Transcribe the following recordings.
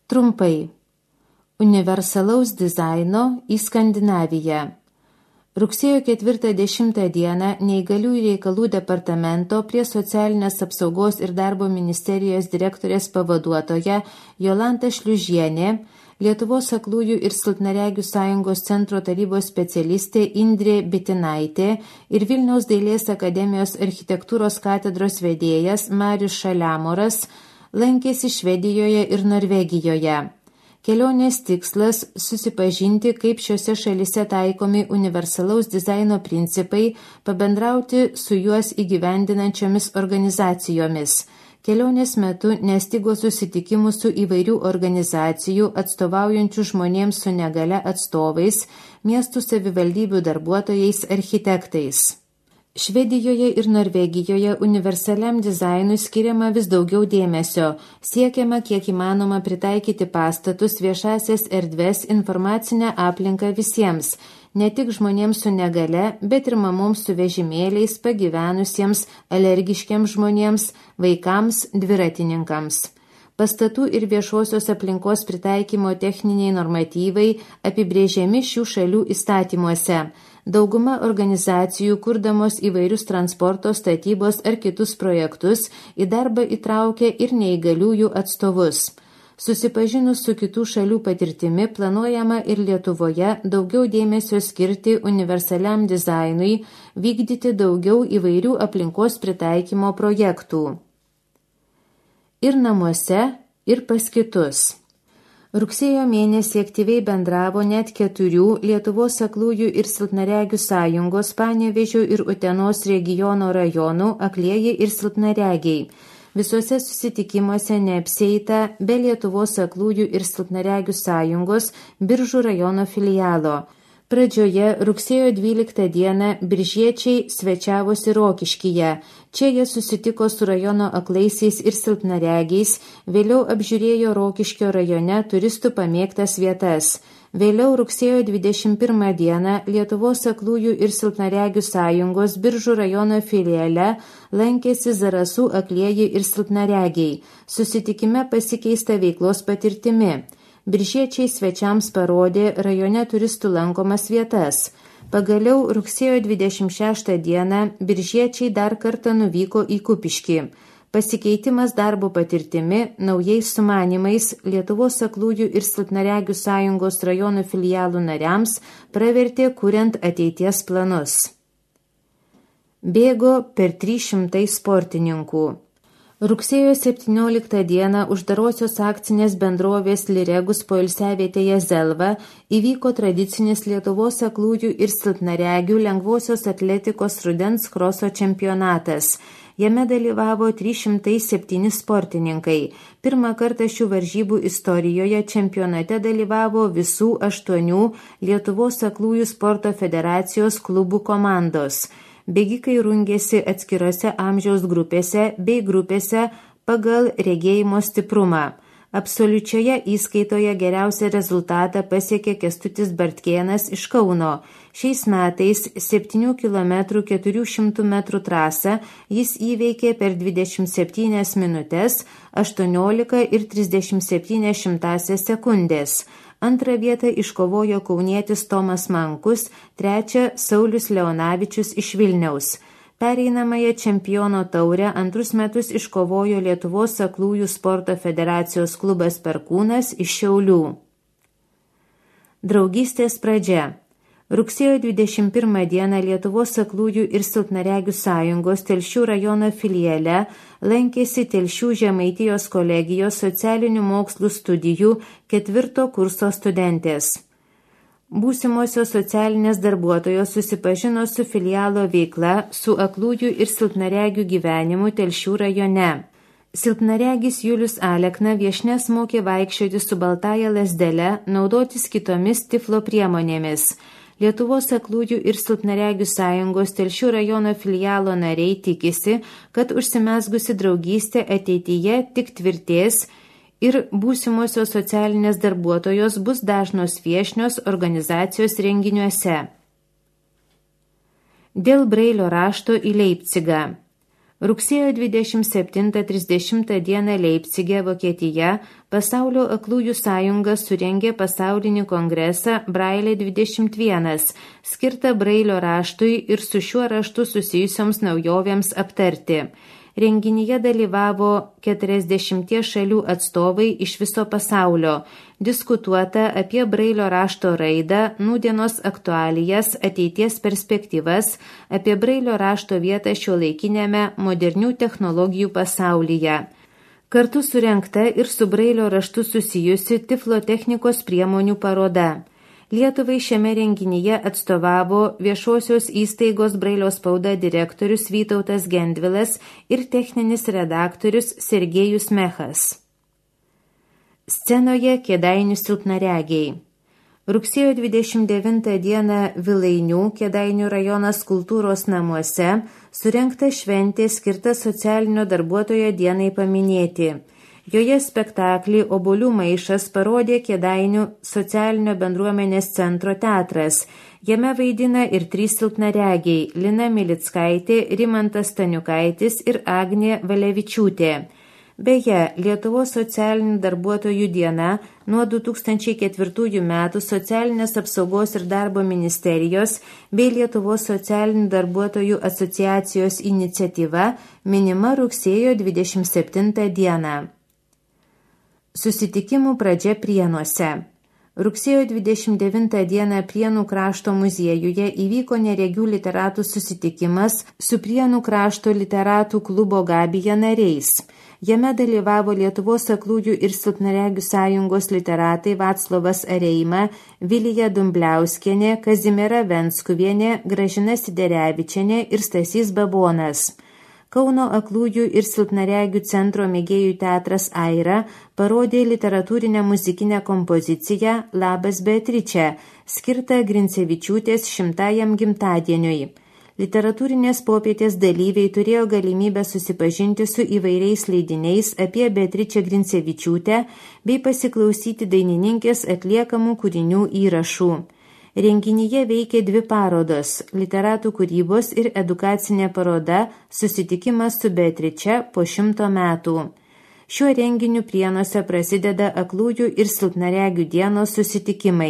Trumpai. Universalaus dizaino į Skandinaviją. Rugsėjo 4-10 dieną Neįgaliųjų reikalų departamento prie Socialinės apsaugos ir darbo ministerijos direktorės pavaduotoja Jolanta Šliužienė, Lietuvos aklųjų ir silpnaregių sąjungos centro tarybos specialistė Indrė Bitinaitė ir Vilniaus dailės akademijos architektūros katedros vedėjas Marius Šaliamoras lankėsi Švedijoje ir Norvegijoje. Kelionės tikslas – susipažinti, kaip šiose šalyse taikomi universalaus dizaino principai, pabendrauti su juos įgyvendinančiomis organizacijomis. Kelionės metu nestigo susitikimų su įvairių organizacijų atstovaujančių žmonėms su negalia atstovais, miestų savivaldybių darbuotojais, architektais. Švedijoje ir Norvegijoje universaliam dizainui skiriama vis daugiau dėmesio, siekiama kiek įmanoma pritaikyti pastatus, viešasias erdves, informacinę aplinką visiems, ne tik žmonėms su negale, bet ir mamoms su vežimėliais, pagyvenusiems, alergiškiams žmonėms, vaikams, dviratininkams. Pastatų ir viešosios aplinkos pritaikymo techniniai normatyvai apibrėžiami šių šalių įstatymuose. Dauguma organizacijų, kurdamos įvairius transporto, statybos ar kitus projektus, į darbą įtraukia ir neįgaliųjų atstovus. Susipažinus su kitų šalių patirtimi, planuojama ir Lietuvoje daugiau dėmesio skirti universaliam dizainui, vykdyti daugiau įvairių aplinkos pritaikymo projektų. Ir namuose, ir pas kitus. Rugsėjo mėnesį aktyviai bendravo net 4 Lietuvos aklųjų ir silpnaregių sąjungos Panevėžio ir Utenos regiono rajonų aklieji ir silpnaregiai. Visuose susitikimuose neapsieita be Lietuvos aklųjų ir silpnaregių sąjungos Biržų rajono filialo. Pradžioje rugsėjo 12 dieną biržiečiai svečiavosi Rokiškyje. Čia jie susitiko su rajono aklaisiais ir silpnaregiais, vėliau apžiūrėjo Rokiškio rajone turistų pamėgtas vietas. Vėliau rugsėjo 21 dieną Lietuvos aklųjų ir silpnaregių sąjungos Biržų rajono filiale lankėsi Zarasų aklieji ir silpnaregiai. Susitikime pasikeista veiklos patirtimi. Biržiečiai svečiams parodė rajone turistų lankomas vietas. Pagaliau rugsėjo 26 dieną biržiečiai dar kartą nuvyko į Kupiškį. Pasikeitimas darbo patirtimi, naujais sumanimais Lietuvos aklųjų ir silpnaregių sąjungos rajonų filialų nariams pravertė kuriant ateities planus. Bėgo per 300 sportininkų. Rugsėjo 17 dieną uždarosios akcinės bendrovės Liregus poilsiavietėje Zelva įvyko tradicinis Lietuvos aklųjų ir silpnaregių lengvosios atletikos rudens kroso čempionatas. Jame dalyvavo 307 sportininkai. Pirmą kartą šių varžybų istorijoje čempionate dalyvavo visų 8 Lietuvos aklųjų sporto federacijos klubų komandos. Bėgikai rungėsi atskirose amžiaus grupėse bei grupėse pagal regėjimo stiprumą. Absoliučioje įskaitoje geriausią rezultatą pasiekė Kęstutis Bartkėnas iš Kauno. Šiais metais 7 km 400 metrų trasą jis įveikė per 27 minutes 18 ir 37 sekundės. Antrą vietą iškovojo kaunietis Tomas Mankus, trečią Saulius Leonavičius iš Vilniaus. Pereinamąją čempiono taurę antrus metus iškovojo Lietuvos aklųjų sporto federacijos klubas Perkūnas iš Šiaulių. Draugystės pradžia. Rugsėjo 21 dieną Lietuvos aklųjų ir silpnaregių sąjungos Telšių rajono filiale lankėsi Telšių Žemaitijos kolegijos socialinių mokslų studijų 4 kurso studentės. Būsimosios socialinės darbuotojos susipažino su filialo veikla, su aklųjų ir silpnaregių gyvenimu Telšių rajone. Silpnaregis Julius Alekna viešnes mokė vaikščioti su baltaja lazdele, naudotis kitomis tiflo priemonėmis. Lietuvos aklųjų ir silpnaregių sąjungos Telšių rajono filialo nariai tikisi, kad užsimezgusi draugystė ateityje tik tvirtės ir būsimosios socialinės darbuotojos bus dažnos viešnios organizacijos renginiuose. Dėl Brailio rašto į Leipcigą. Rugsėjo 27-30 dieną Leipcige, Vokietija, Pasaulio aklųjų sąjunga surengė pasaulinį kongresą Brailė 21, skirtą Brailio raštui ir su šiuo raštu susijusioms naujovėms aptarti. Renginyje dalyvavo 40 šalių atstovai iš viso pasaulio. Diskutuota apie Brailio rašto raidą, nūdienos aktualijas, ateities perspektyvas, apie Brailio rašto vietą šiuolaikiniame modernių technologijų pasaulyje. Kartu surengta ir su Brailio raštu susijusi tiflotechnikos priemonių paroda. Lietuvai šiame renginyje atstovavo viešosios įstaigos Brailio spauda direktorius Vytautas Gendvilas ir techninis redaktorius Sergejus Mechas. Scenoje Kėdainių silpnaregiai. Rugsėjo 29 dieną Vilainių, Kėdainių rajonas kultūros namuose, surengta šventė skirta socialinio darbuotojo dienai paminėti. Joje spektaklį Obuolių maišas parodė Kėdainių socialinio bendruomenės centro teatras. Jame vaidina ir 3 silpnaregiai – Lina Milickaitė, Rimantas Staniukaitis ir Agnė Valevičiūtė. Beje, Lietuvos socialinių darbuotojų diena nuo 2004 metų Socialinės apsaugos ir darbo ministerijos bei Lietuvos socialinių darbuotojų asociacijos iniciatyva minima rugsėjo 27 dieną. Susitikimų pradžia Prienuose. Rugsėjo 29 dieną Prienų krašto muziejuje įvyko neregių literatų susitikimas su Prienų krašto literatų klubo Gabija nariais. Jame dalyvavo Lietuvos aklųjų ir silpnaregių sąjungos literatai Vaclovas Areima, Vilija Dumbliauskienė, Kazimiera Venskuvienė, Gražina Siderevičienė ir Stasys Babonas. Kauno aklųjų ir silpnaregių centro mėgėjų teatras Aira parodė literatūrinę muzikinę kompoziciją Labas Beatriče, skirtą Grincevičiūtės 100-ajam gimtadieniui. Literatūrinės popietės dalyviai turėjo galimybę susipažinti su įvairiais leidiniais apie Beatričę Grincevičiūtę bei pasiklausyti dainininkės atliekamų kūrinių įrašų. Renginyje veikė 2 parodos – literatų kūrybos ir edukacinė paroda Susitikimas su Beatriče po 100 metų. Šiuo renginiu Prienuose prasideda aklųjų ir silpnaregių dienos susitikimai.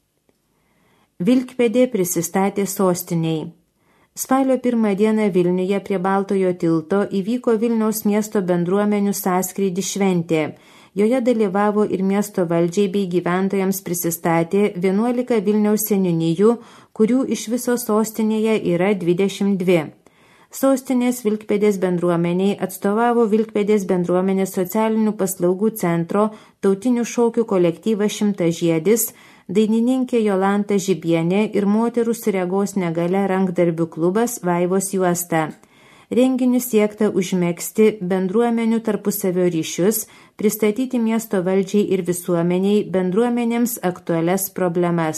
Vilkpėdė prisistatė sostiniai. Spalio 1 dieną Vilniuje prie Baltojo tilto įvyko Vilniaus miesto bendruomenių sąskrydį šventė. Joje dalyvavo ir miesto valdžiai bei gyventojams prisistatė 11 Vilniaus seniūnijų, kurių iš viso sostinėje yra 22. Sostinės Vilkpėdės bendruomeniai atstovavo Vilkpėdės bendruomenės socialinių paslaugų centro tautinių šokių kolektyvas Šimtažiedis, dainininkė Jolanta Žibienė ir moterų su regos negalia rankdarbių klubas Vaivos juosta. Renginiu siekta užmegzti bendruomenių tarpusavio ryšius, pristatyti miesto valdžiai ir visuomeniai bendruomenėms aktualias problemas.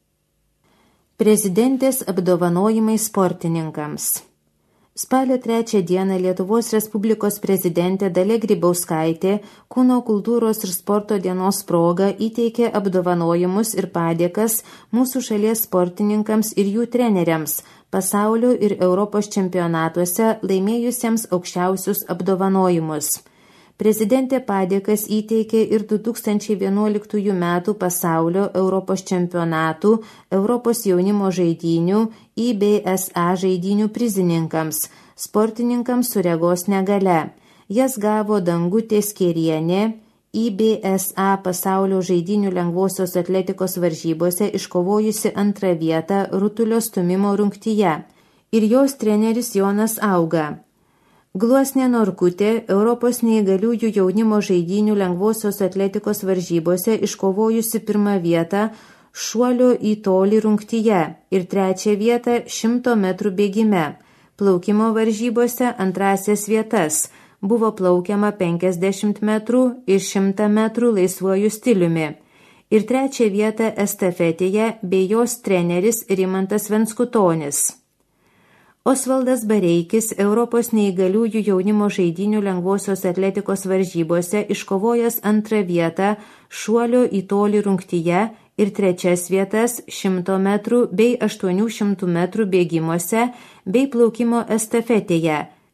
Prezidentės apdovanojimai sportininkams. Spalio 3 dieną Lietuvos Respublikos prezidentė Dalia Grybauskaitė Kūno kultūros ir sporto dienos proga įteikė apdovanojimus ir padėkas mūsų šalies sportininkams ir jų treneriams, pasaulio ir Europos čempionatuose laimėjusiems aukščiausius apdovanojimus. Prezidentė padėkas įteikė ir 2011 metų pasaulio Europos čempionatų, Europos jaunimo žaidynių, IBSA žaidynių prizininkams, sportininkams su regos negale. Jas gavo Dangutė Skėrienė, IBSA pasaulio žaidynių lengvosios atletikos varžybose iškovojusi 2 vietą rutulio stūmimo rungtyje, ir jos treneris Jonas Auga. Gluosnė Norkutė Europos neįgaliųjų jaunimo žaidynių lengvosios atletikos varžybose iškovojusi 1 vietą šuolio į tolį rungtyje ir 3 vietą 100 metrų bėgime. Plaukimo varžybose 2 vietas. Buvo plaukiama 50 metrų ir 100 metrų laisvuoju stiliumi. Ir 3 vietą estafetėje bei jos treneris Rimantas Venskutonis. Osvaldas Bareikis Europos neįgaliųjų jaunimo žaidynių lengvosios atletikos varžybose iškovojęs 2 vietą šuolio į tolį rungtyje ir 3 vietas 100 metrų bei 800 metrų bėgimuose bei plaukimo estafetėje,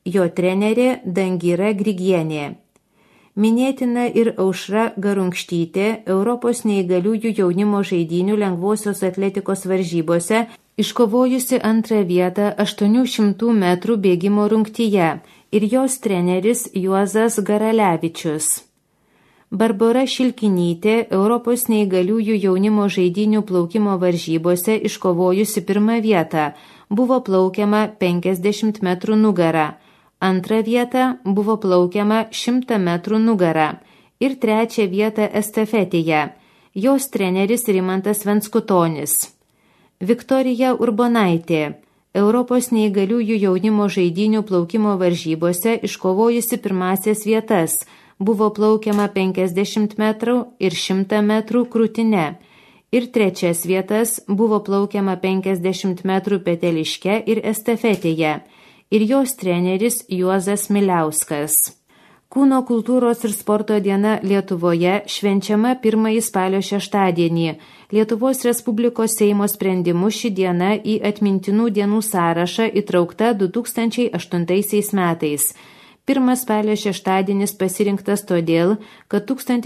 jo trenerė Dangyra Grigienė. Minėtina ir Aušra Garunkštytė Europos neįgaliųjų jaunimo žaidynių lengvosios atletikos varžybose iškovojusi antrą vietą 800 metrų bėgimo rungtyje ir jos treneris Juozas Garalevičius. Barbora Šilkinytė Europos neįgaliųjų jaunimo žaidynių plaukimo varžybose iškovojusi pirmą vietą, buvo plaukiama 50 metrų nugara. Antrą vietą buvo plaukiama 100 metrų nugara ir trečią vietą estafetėje. Jos treneris Rimantas Venskutonis. Viktorija Urbonaitė, Europos neįgaliųjų jaunimo žaidynių plaukimo varžybose iškovojusi pirmasias vietas, buvo plaukiama 50 metrų ir 100 metrų krūtine. Ir trečias vietas buvo plaukiama 50 metrų peteliške ir estafetėje. Ir jos treneris Juozas Miliauskas. Kūno kultūros ir sporto diena Lietuvoje švenčiama 1 spalio šeštadienį. Lietuvos Respublikos Seimo sprendimu ši diena į atmintinų dienų sąrašą įtraukta 2008 metais. 1 spalio šeštadienis pasirinktas todėl, kad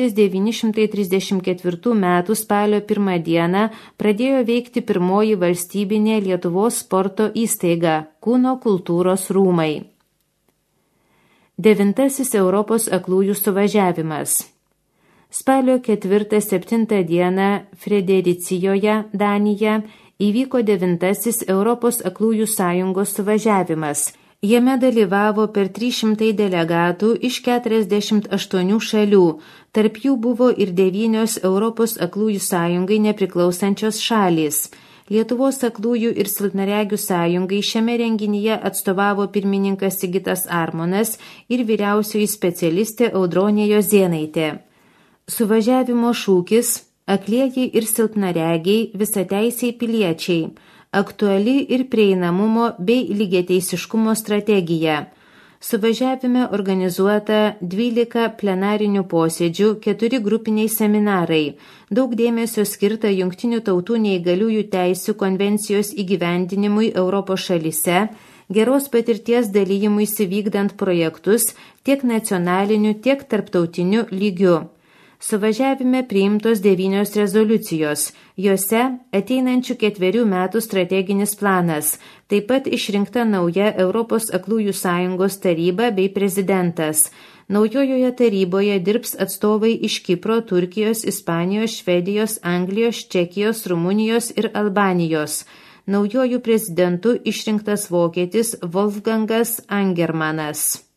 1934 m. spalio 1 dieną pradėjo veikti pirmoji valstybinė Lietuvos sporto įstaiga – Kūno kultūros rūmai. 9. Europos aklųjų suvažiavimas. Spalio 4-7 dieną Fredericijoje, Danija, įvyko 9. Europos aklųjų sąjungos suvažiavimas. Jame dalyvavo per 300 delegatų iš 48 šalių, tarp jų buvo ir 9 Europos aklųjų sąjungai nepriklausančios šalys. Lietuvos aklųjų ir silpnaregių sąjungai šiame renginyje atstovavo pirmininkas Sigitas Armonas ir vyriausioji specialistė Audronė Jozėnaitė. Suvažiavimo šūkis – aklieji ir silpnaregiai visateisiai piliečiai – aktuali ir prieinamumo bei lygiateisiškumo strategija. Suvažiavime organizuota 12 plenarinių posėdžių, 4 grupiniai seminarai, daug dėmesio skirta Jungtinių tautų neįgaliųjų teisių konvencijos įgyvendinimui Europos šalyse, geros patirties dalyjimuisi vykdant projektus tiek nacionaliniu, tiek tarptautiniu lygiu. Suvažiavime priimtos 9 rezoliucijos, jose ateinančių 4 metų strateginis planas, taip pat išrinkta nauja Europos aklųjų sąjungos taryba bei prezidentas. Naujojoje taryboje dirbs atstovai iš Kipro, Turkijos, Ispanijos, Švedijos, Anglijos, Čekijos, Rumunijos ir Albanijos. Naujojų prezidentų išrinktas vokietis Wolfgangas Angermanas.